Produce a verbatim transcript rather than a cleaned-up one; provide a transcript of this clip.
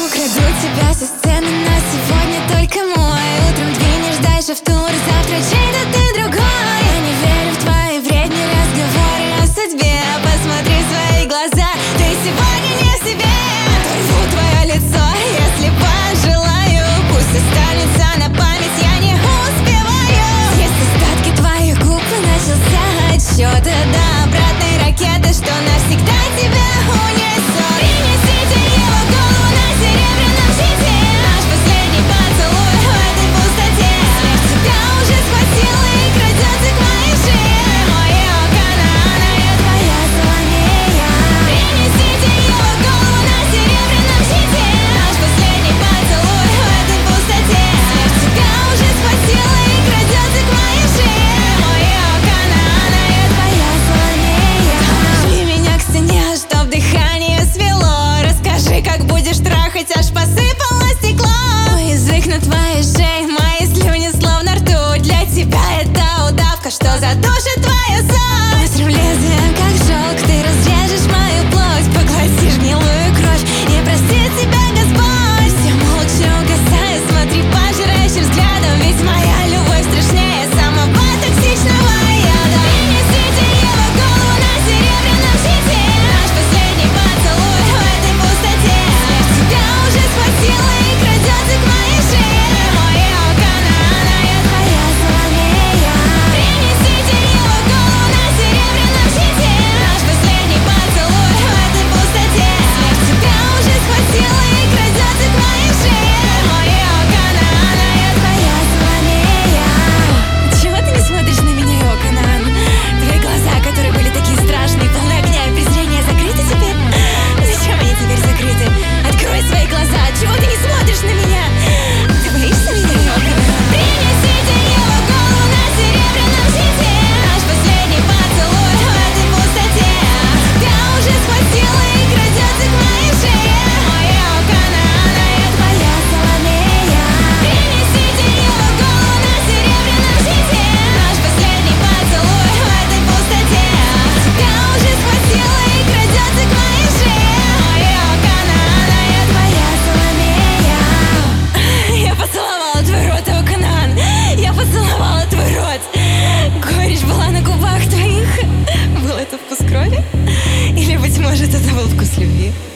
Украду тебя со сцены, но сегодня только мой. Утром двинешь дальше в тур, завтра чей-то ты другой. Я не верю в твои вредные разговоры о судьбе. Посмотри в свои глаза, ты сегодня не в себе. Оторву твое лицо, если пожелаю. Пусть останется на память, я не успеваю. Есть остатки твоих губ, и начался отсчет до обратной ракеты, что навсегда тебя унесет. Принесите его голову на серебряном щите. Наш последний поцелуй в этой пустоте. Смерть тебя уже схватила и крадется к моей шее. Моя Канаана, я твоя Соломея. Принесите его голову на серебряном щите. Наш последний поцелуй в этой пустоте. Смерть тебя уже схватила и крадется к моей шее. Моя Канаана, я твоя Соломея. Положи меня к стене, чтоб дыхание свело. Расскажи, как будешь трахать, аж посыпало стекло. Мой язык на твоей шее, мои слюни словно ртуть. Для тебя это удавка, что задушит твою суть. Острым лезвием, как шелк, ты разрежешь мою плоть. Поглотишь гнилую кровь, не простит тебя Господь. Все молча угасая, смотри пожирающим взглядом. Ведь моя любовь страшнее самого токсичного яда. Принесите его голову на серебряном щите. Наш последний поцелуй в этой пустоте. Смерть тебя уже схватила и крадется к моей шее. Моя Канаана, я твоя Соломея. Принесите его голову на серебряном щите. Наш последний поцелуй в этой пустоте. Смерть тебя уже схватила и крадется к моей шее. Моя Канаана, я твоя Соломея. Чего ты не смотришь на меня, о, Канаан? Твои глаза, которые были такие страшные, полны огня и презрения, закрыты теперь? Зачем они теперь закрыты? Открой свои глаза, чего ты не смотришь на меня? Ты боишься меня, о, Канаан? Принесите его голову на серебряном щите. Наш последний поцелуй в этой пустоте. Тебя уже схватила и крадется к моей шее. Моя Канаана, я твоя Соломея. Принесите его голову на серебряном щите. Наш последний поцелуй в этой пустоте. Тебя уже схватила и крадется к моей шее. Моя Канаана, я твоя Соломея. Я поцеловала твой рот, о, Канаан. Я поцеловала твой рот. Горечь была на губах твоих. Был это вкус крови? Или, быть может, это был вкус любви?